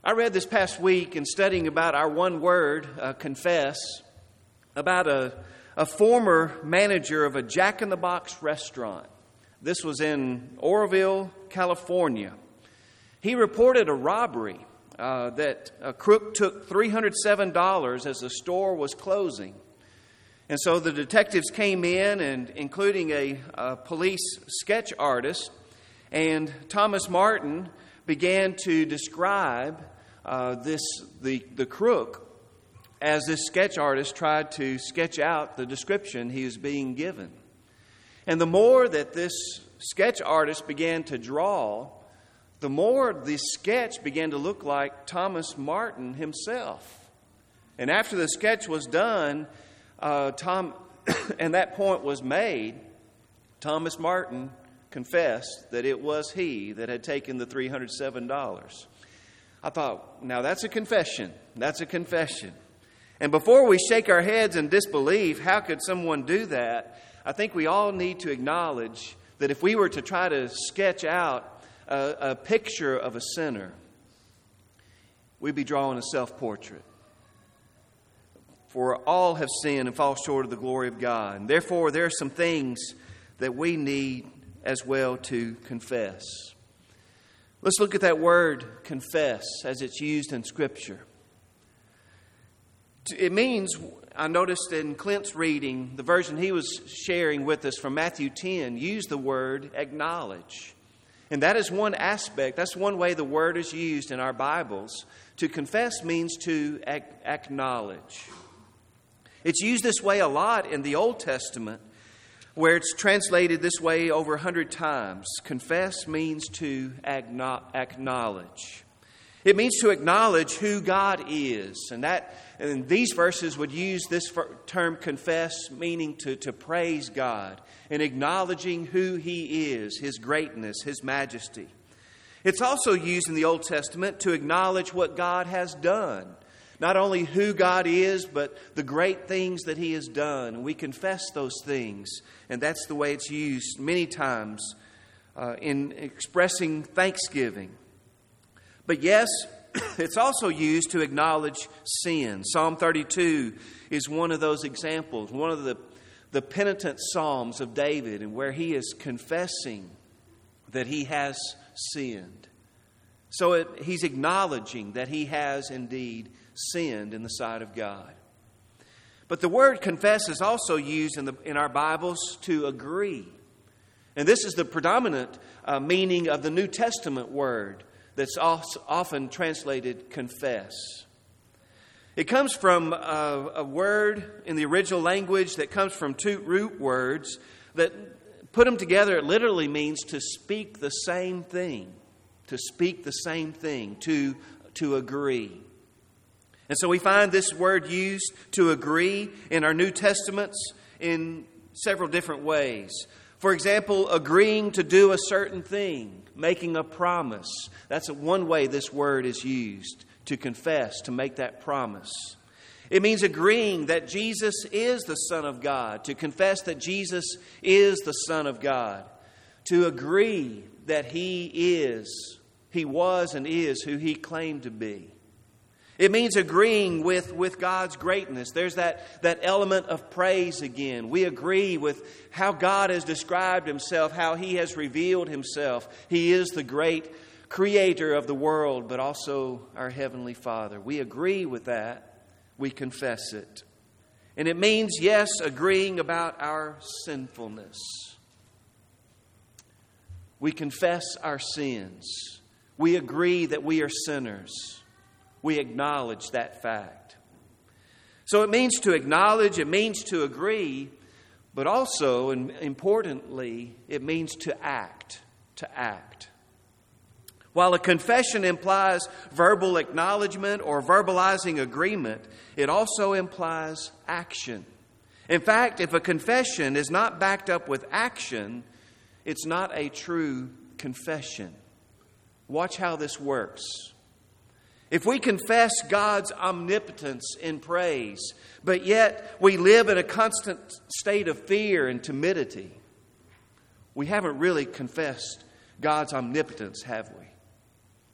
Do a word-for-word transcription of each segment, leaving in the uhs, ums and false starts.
I read this past week in studying about our one word, uh, confess, about a, a former manager of a Jack in the Box restaurant. This was in Oroville, California. He reported a robbery uh, that a crook took three hundred seven dollars as the store was closing. And so the detectives came in, and including a, a police sketch artist, and Thomas Martin began to describe uh, this the, the crook as this sketch artist tried to sketch out the description he was being given. And the more that this sketch artist began to draw, the more the sketch began to look like Thomas Martin himself. And after the sketch was done, uh, Tom, and that point was made, Thomas Martin confessed that it was he that had taken the three hundred seven dollars. I thought, now that's a confession. That's a confession. And before we shake our heads in disbelief, how could someone do that? I think we all need to acknowledge that if we were to try to sketch out a, a picture of a sinner, we'd be drawing a self-portrait. For all have sinned and fall short of the glory of God. And therefore, there are some things that we need as well to confess. Let's look at that word, confess, as it's used in Scripture. It means, I noticed in Clint's reading, the version he was sharing with us from Matthew ten, used the word acknowledge. And that is one aspect, that's one way the word is used in our Bibles. To confess means to acknowledge. It's used this way a lot in the Old Testament, where it's translated this way over a hundred times. Confess means to acknowledge. It means to acknowledge who God is. And that, and these verses would use this term confess, meaning to, to praise God and acknowledging who He is, His greatness, His majesty. It's also used in the Old Testament to acknowledge what God has done. Not only who God is, but the great things that He has done. And we confess those things. And that's the way it's used many times uh, in expressing thanksgiving. But yes, it's also used to acknowledge sin. Psalm thirty-two is one of those examples, one of the, the penitent psalms of David, and where he is confessing that he has sinned. So it, he's acknowledging that he has indeed sinned in the sight of God. But the word confess is also used in, the, in our Bibles to agree. And this is the predominant uh, meaning of the New Testament word that's often translated confess. It comes from a, a word in the original language that comes from two root words that, put them together, it literally means to speak the same thing. To speak the same thing, to, to agree. And so we find this word used to agree in our New Testaments in several different ways. For example, agreeing to do a certain thing, making a promise. That's one way this word is used, to confess, to make that promise. It means agreeing that Jesus is the Son of God, to confess that Jesus is the Son of God, to agree that He is, He was and is who He claimed to be. It means agreeing with, with God's greatness. There's that, that element of praise again. We agree with how God has described Himself, how He has revealed Himself. He is the great creator of the world, but also our Heavenly Father. We agree with that. We confess it. And it means, yes, agreeing about our sinfulness. We confess our sins. We agree that we are sinners. We acknowledge that fact. So it means to acknowledge, it means to agree, but also, and importantly, it means to act, to act. While a confession implies verbal acknowledgement or verbalizing agreement, it also implies action. In fact, if a confession is not backed up with action, it's not a true confession. Watch how this works. If we confess God's omnipotence in praise, but yet we live in a constant state of fear and timidity, we haven't really confessed God's omnipotence, have we?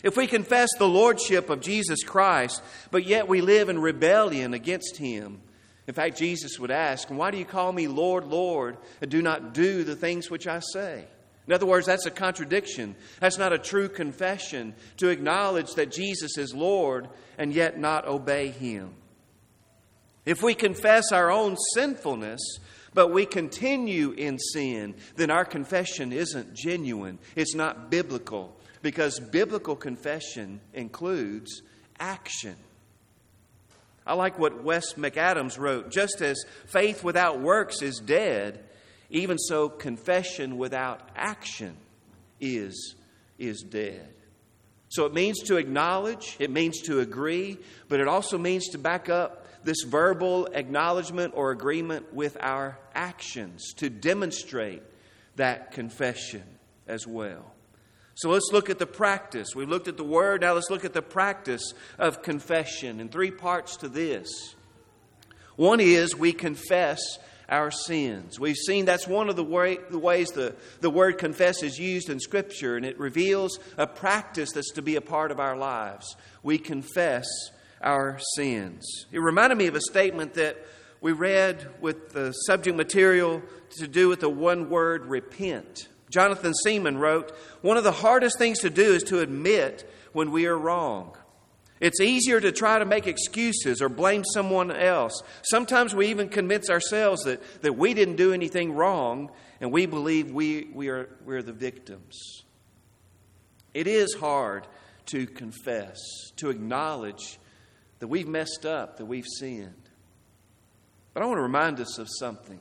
If we confess the lordship of Jesus Christ, but yet we live in rebellion against Him, in fact, Jesus would ask, why do you call me Lord, Lord, and do not do the things which I say? In other words, that's a contradiction. That's not a true confession, to acknowledge that Jesus is Lord and yet not obey Him. If we confess our own sinfulness, but we continue in sin, then our confession isn't genuine. It's not biblical, because biblical confession includes action. I like what Wes McAdams wrote. Just as faith without works is dead, even so confession without action is, is dead. So it means to acknowledge, it means to agree, but it also means to back up this verbal acknowledgement or agreement with our actions, to demonstrate that confession as well. So let's look at the practice. We've looked at the word. Now let's look at the practice of confession. And three parts to this. One is we confess our sins. We've seen that's one of the, way, the ways the, the word confess is used in Scripture. And it reveals a practice that's to be a part of our lives. We confess our sins. It reminded me of a statement that we read with the subject material to do with the one word, repent. Jonathan Seaman wrote, one of the hardest things to do is to admit when we are wrong. It's easier to try to make excuses or blame someone else. Sometimes we even convince ourselves that, that we didn't do anything wrong, and we believe we, we are, we're the victims. It is hard to confess, to acknowledge that we've messed up, that we've sinned. But I want to remind us of something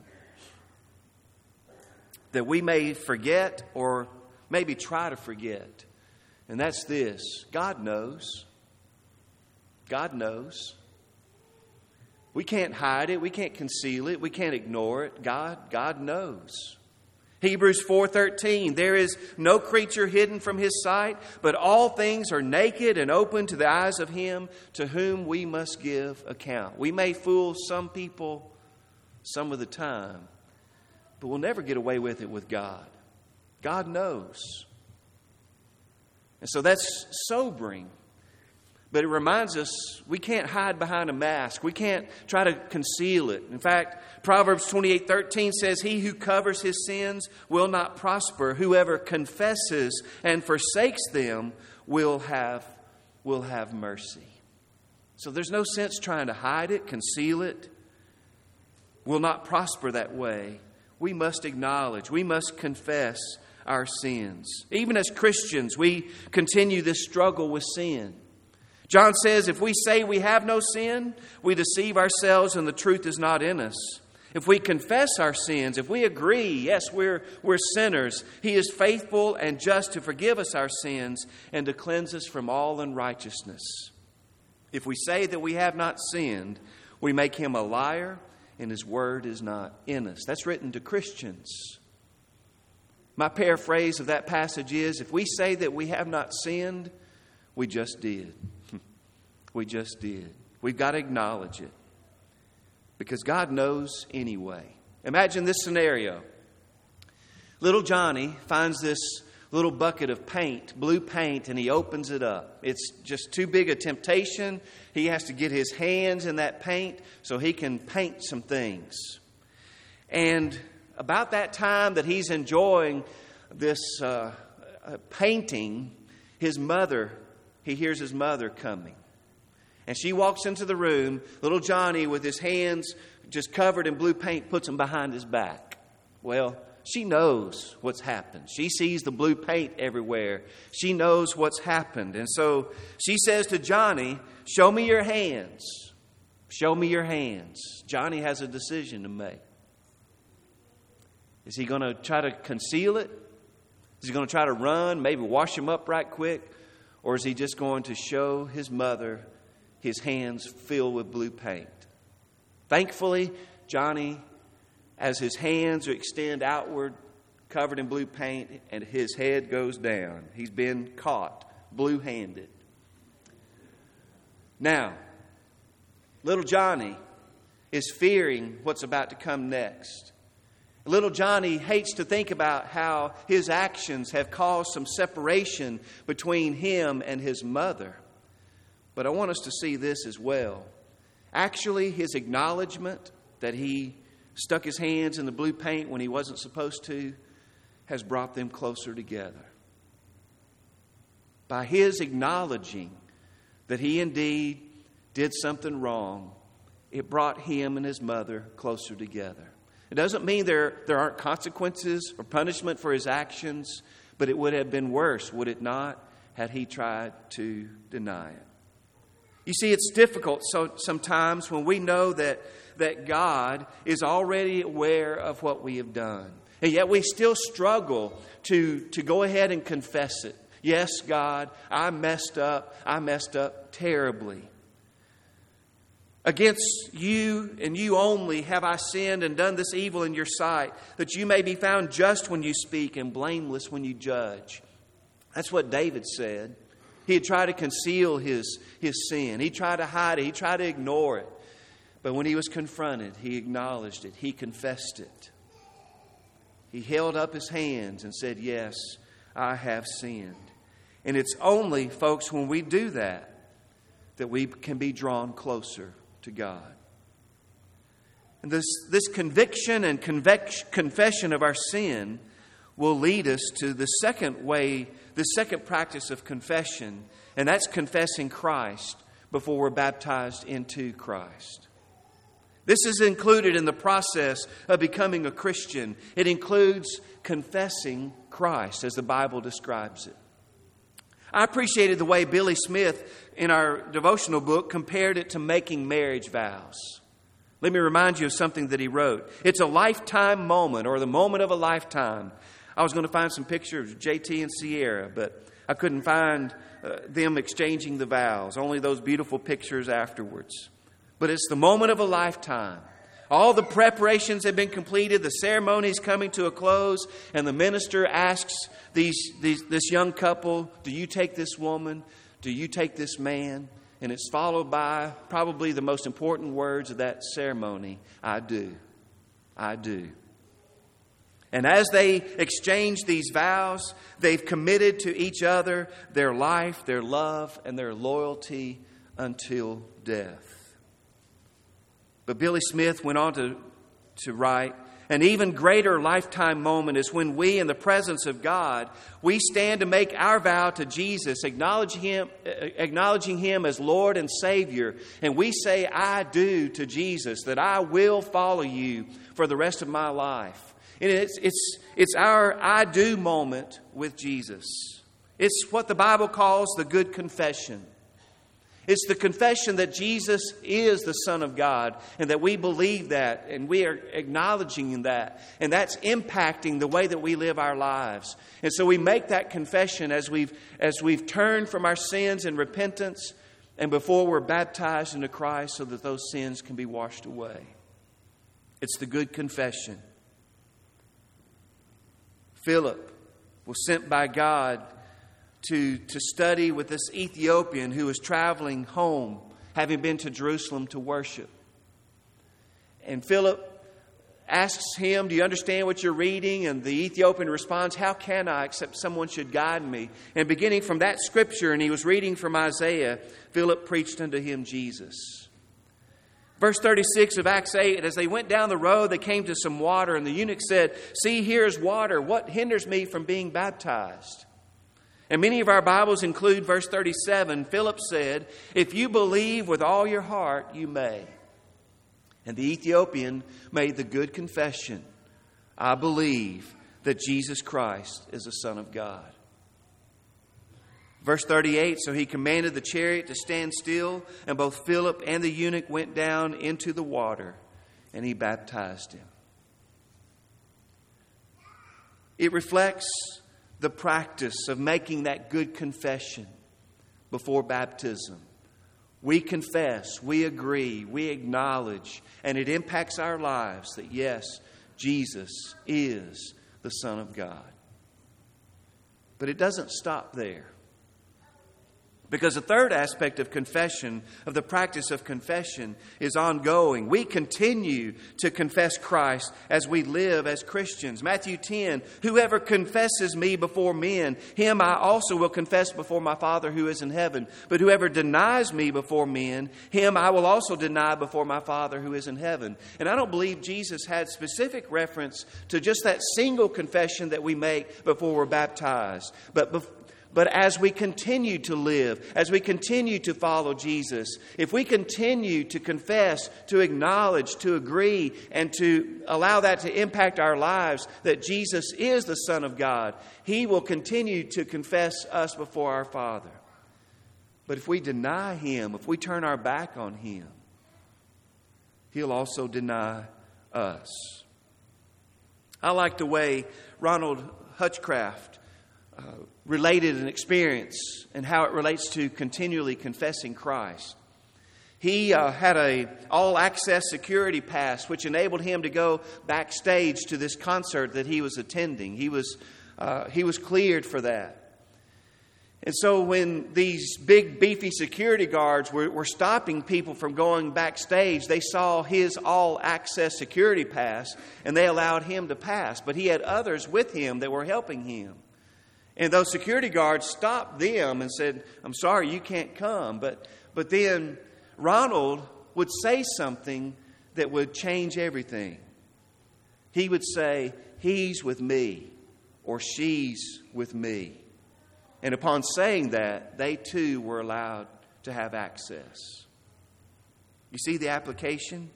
that we may forget or maybe try to forget. And that's this. God knows. God knows. We can't hide it. We can't conceal it. We can't ignore it. God, God knows. Hebrews four thirteen, there is no creature hidden from His sight, but all things are naked and open to the eyes of Him to whom we must give account. We may fool some people some of the time, but we'll never get away with it with God. God knows. And so that's sobering. But it reminds us we can't hide behind a mask. We can't try to conceal it. In fact, Proverbs twenty-eight thirteen says, he who covers his sins will not prosper. Whoever confesses and forsakes them will have, will have mercy. So there's no sense trying to hide it, conceal it. Will not prosper that way. We must acknowledge, we must confess our sins. Even as Christians, we continue this struggle with sin. John says, if we say we have no sin, we deceive ourselves and the truth is not in us. If we confess our sins, if we agree, yes, we're, we're sinners, He is faithful and just to forgive us our sins and to cleanse us from all unrighteousness. If we say that we have not sinned, we make Him a liar and His word is not in us. That's written to Christians. My paraphrase of that passage is, if we say that we have not sinned, we just did. We just did. We've got to acknowledge it. Because God knows anyway. Imagine this scenario. Little Johnny finds this little bucket of paint, blue paint, and he opens it up. It's just too big a temptation. He has to get his hands in that paint so he can paint some things. And about that time that he's enjoying this uh, painting, his mother, he hears his mother coming. And she walks into the room. Little Johnny, with his hands just covered in blue paint, puts them behind his back. Well, she knows what's happened. She sees the blue paint everywhere. She knows what's happened. And so she says to Johnny, show me your hands. Show me your hands. Johnny has a decision to make. Is he going to try to conceal it? Is he going to try to run, maybe wash them up right quick? Or is he just going to show his mother his hands filled with blue paint? Thankfully, Johnny, as his hands extend outward, covered in blue paint, and his head goes down. He's been caught blue-handed. Now, little Johnny is fearing what's about to come next. Little Johnny hates to think about how his actions have caused some separation between him and his mother. But I want us to see this as well. Actually, his acknowledgement that he stuck his hands in the blue paint when he wasn't supposed to has brought them closer together. By his acknowledging that he indeed did something wrong, it brought him and his mother closer together. It doesn't mean there, there aren't consequences or punishment for his actions, but it would have been worse, would it not, had he tried to deny it. You see, it's difficult so sometimes when we know that, that God is already aware of what we have done. And yet we still struggle to, to go ahead and confess it. Yes, God, I messed up. I messed up terribly. Against you and you only have I sinned and done this evil in your sight, that you may be found just when you speak and blameless when you judge. That's what David said. He had tried to conceal his, his sin. He tried to hide it. He tried to ignore it. But when he was confronted, he acknowledged it. He confessed it. He held up his hands and said, yes, I have sinned. And it's only, folks, when we do that, that we can be drawn closer to God. And this, this conviction and convec- confession of our sin will lead us to the second way, the second practice of confession, and that's confessing Christ before we're baptized into Christ. This is included in the process of becoming a Christian. It includes confessing Christ as the Bible describes it. I appreciated the way Billy Smith in our devotional book compared it to making marriage vows. Let me remind you of something that he wrote. It's a lifetime moment, or the moment of a lifetime. I was going to find some pictures of J T and Sierra, but I couldn't find uh, them exchanging the vows, only those beautiful pictures afterwards. But it's the moment of a lifetime. All the preparations have been completed. The ceremony is coming to a close. And the minister asks these, these, this young couple, do you take this woman? Do you take this man? And it's followed by probably the most important words of that ceremony. I do. I do. And as they exchange these vows, they've committed to each other their life, their love, and their loyalty until death. But Billy Smith went on to, to write, an even greater lifetime moment is when we, in the presence of God, we stand to make our vow to Jesus, acknowledging him, acknowledging him as Lord and Savior. And we say, I do to Jesus, that I will follow you for the rest of my life. And it's, it's, it's our I do moment with Jesus. It's what the Bible calls the good confession. It's the confession that Jesus is the Son of God and that we believe that and we are acknowledging that. And that's impacting the way that we live our lives. And so we make that confession as we've, as we've turned from our sins in repentance and before we're baptized into Christ so that those sins can be washed away. It's the good confession. Philip was sent by God To, to study with this Ethiopian who was traveling home, having been to Jerusalem to worship. And Philip asks him, do you understand what you're reading? And the Ethiopian responds, how can I, except someone should guide me? And beginning from that scripture, and he was reading from Isaiah, Philip preached unto him Jesus. Verse thirty-six of Acts eight, as they went down the road, they came to some water, and the eunuch said, see, here is water. What hinders me from being baptized? And many of our Bibles include verse thirty-seven. Philip said, if you believe with all your heart, you may. And the Ethiopian made the good confession, I believe that Jesus Christ is the Son of God. Verse thirty-eight, so he commanded the chariot to stand still, and both Philip and the eunuch went down into the water, and he baptized him. It reflects the practice of making that good confession before baptism. We confess, we agree, we acknowledge, and it impacts our lives that yes, Jesus is the Son of God. But it doesn't stop there. Because the third aspect of confession, of the practice of confession, is ongoing. We continue to confess Christ as we live as Christians. Matthew ten, whoever confesses me before men, him I also will confess before my Father who is in heaven. But whoever denies me before men, him I will also deny before my Father who is in heaven. And I don't believe Jesus had specific reference to just that single confession that we make before we're baptized. But before But as we continue to live, as we continue to follow Jesus, if we continue to confess, to acknowledge, to agree, and to allow that to impact our lives, that Jesus is the Son of God, He will continue to confess us before our Father. But if we deny Him, if we turn our back on Him, He'll also deny us. I like the way Ronald Hutchcraft uh, related an experience and how it relates to continually confessing Christ. He uh, had a all-access security pass, which enabled him to go backstage to this concert that he was attending. He was uh, he was cleared for that. And so when these big, beefy security guards were, were stopping people from going backstage, they saw his all-access security pass, and they allowed him to pass. But he had others with him that were helping him. And those security guards stopped them and said, I'm sorry, you can't come. But but then Ronald would say something that would change everything. He would say, he's with me, or she's with me. And upon saying that, they too were allowed to have access. You see the application?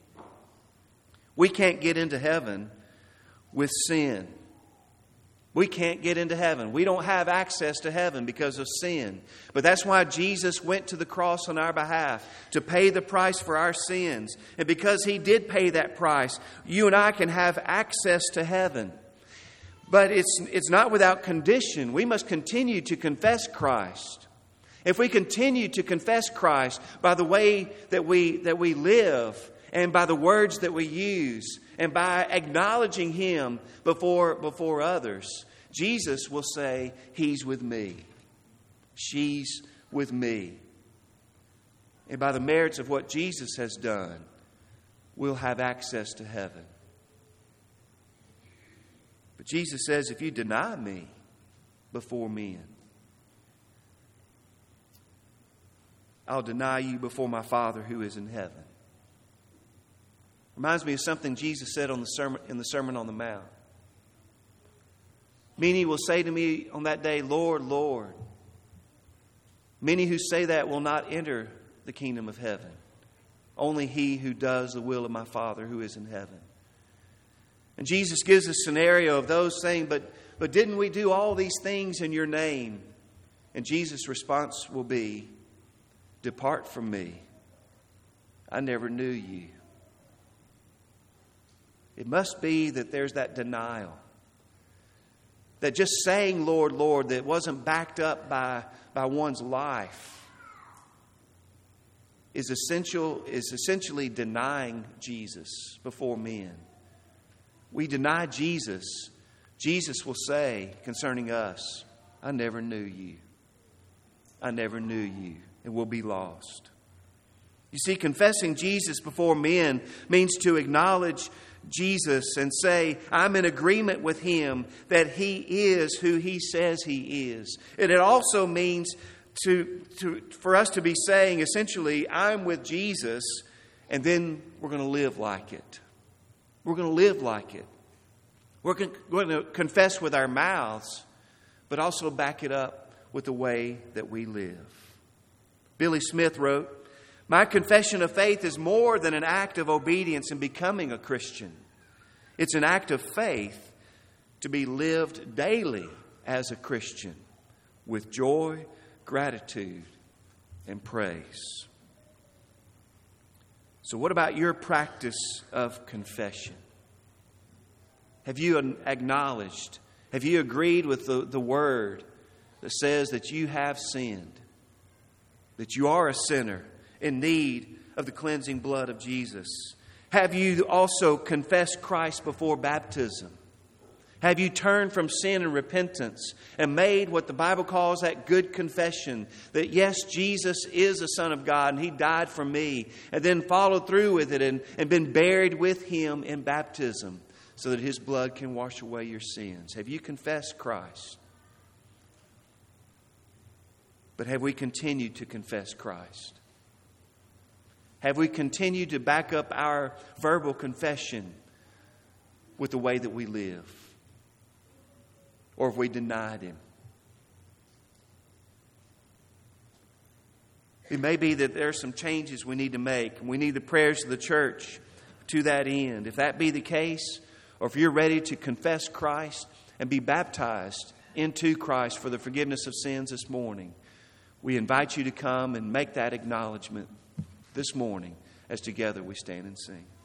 We can't get into heaven with sin. We can't get into heaven. We don't have access to heaven because of sin. But that's why Jesus went to the cross on our behalf, to pay the price for our sins. And because He did pay that price, you and I can have access to heaven. But it's, it's not without condition. We must continue to confess Christ. If we continue to confess Christ by the way that we, that we live, and by the words that we use, and by acknowledging Him before, before others, Jesus will say, He's with me. She's with me. And by the merits of what Jesus has done, we'll have access to heaven. But Jesus says, if you deny me before men, I'll deny you before my Father who is in heaven. Reminds me of something Jesus said on the sermon, in the Sermon on the Mount. Many will say to me on that day, Lord, Lord. Many who say that will not enter the kingdom of heaven. Only he who does the will of my Father who is in heaven. And Jesus gives a scenario of those saying, but, but didn't we do all these things in your name? And Jesus' response will be, depart from me. I never knew you. It must be that there's that denial. That just saying, Lord, Lord, that wasn't backed up by, by one's life is essential, is essentially denying Jesus before men. We deny Jesus. Jesus will say concerning us, I never knew you. I never knew you. And we'll be lost. You see, confessing Jesus before men means to acknowledge Jesus and say, I'm in agreement with Him that He is who He says He is. And it also means to, to for us to be saying, essentially, I'm with Jesus, and then we're going to live like it. We're going to live like it. We're going to confess with our mouths, but also back it up with the way that we live. Billy Smith wrote, my confession of faith is more than an act of obedience in becoming a Christian. It's an act of faith to be lived daily as a Christian with joy, gratitude, and praise. So what about your practice of confession? Have you acknowledged, have you agreed with the, the word that says that you have sinned, that you are a sinner in need of the cleansing blood of Jesus? Have you also confessed Christ before baptism? Have you turned from sin and repentance and made what the Bible calls that good confession that yes, Jesus is the Son of God and He died for me, and then followed through with it and, and been buried with Him in baptism so that His blood can wash away your sins? Have you confessed Christ? But have we continued to confess Christ? Have we continued to back up our verbal confession with the way that we live? Or have we denied Him? It may be that there are some changes we need to make, and we need the prayers of the church to that end. If that be the case, or if you're ready to confess Christ and be baptized into Christ for the forgiveness of sins this morning, we invite you to come and make that acknowledgement this morning as together we stand and sing.